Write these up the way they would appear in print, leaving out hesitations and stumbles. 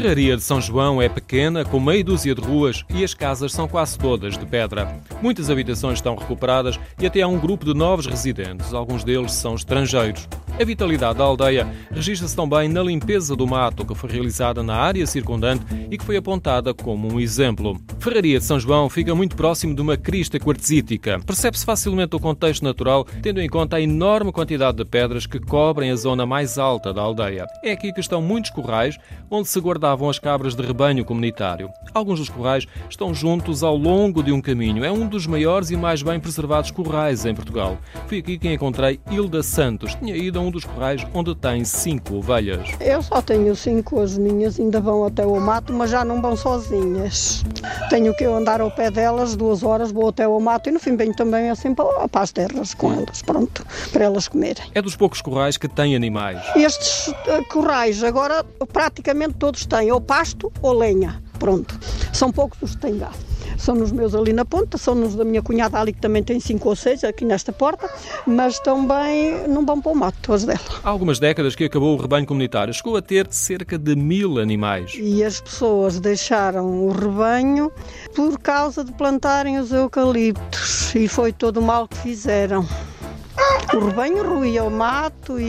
Ferraria de São João é pequena, com meia dúzia de ruas e as casas são quase todas de pedra. Muitas habitações estão recuperadas e até há um grupo de novos residentes, alguns deles são estrangeiros. A vitalidade da aldeia registra-se também na limpeza do mato, que foi realizada na área circundante e que foi apontada como um exemplo. Ferraria de São João fica muito próximo de uma crista quartzítica. Percebe-se facilmente o contexto natural, tendo em conta a enorme quantidade de pedras que cobrem a zona mais alta da aldeia. É aqui que estão muitos currais, onde se guardavam as cabras de rebanho comunitário. Alguns dos currais estão juntos ao longo de um caminho. É um dos maiores e mais bem preservados currais em Portugal. Fui aqui que encontrei Hilda Santos. Tinha ido a um dos currais onde tem 5 ovelhas. Eu só tenho 5, as minhas ainda vão até o mato, mas já não vão sozinhas. Tenho que andar ao pé delas 2 horas, vou até ao mato e no fim venho também assim para as terras com elas, pronto, para elas comerem. É dos poucos currais que têm animais. Estes currais agora praticamente todos têm ou pasto ou lenha, pronto. São poucos os que têm gado. São nos meus ali na ponta, são nos da minha cunhada ali que também tem 5 ou 6 aqui nesta porta, mas também não vão para o mato, as dela. Há algumas décadas que acabou o rebanho comunitário, chegou a ter cerca de 1000 animais. E as pessoas deixaram o rebanho por causa de plantarem os eucaliptos e foi todo o mal que fizeram. O rebanho ruía o mato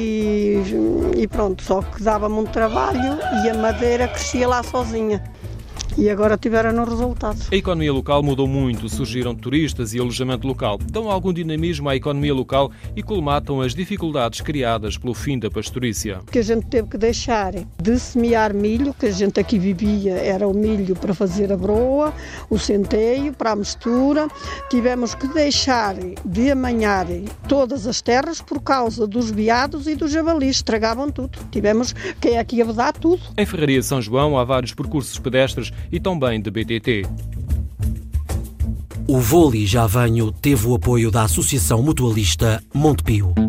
e pronto, só que dava muito trabalho e a madeira crescia lá sozinha. E agora tiveram no resultado. A economia local mudou muito, surgiram turistas e alojamento local. Dão algum dinamismo à economia local e colmatam as dificuldades criadas pelo fim da pastorícia. Que a gente teve que deixar de semear milho, que a gente aqui vivia, era o milho para fazer a broa, o centeio, para a mistura. Tivemos que deixar de amanhar todas as terras por causa dos veados e dos javalis, estragavam tudo. Tivemos que aqui abadar tudo. Em Ferraria de São João há vários percursos pedestres e também de BTT. O Vôlei Já Venho teve o apoio da Associação Mutualista Montepio.